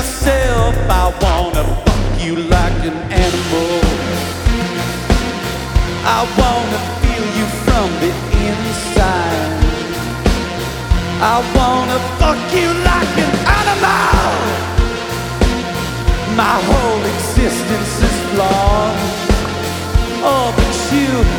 myself, I wanna fuck you like an animal. I wanna feel you from the inside. I wanna fuck you like an animal. My whole existence is flawed. Oh, but you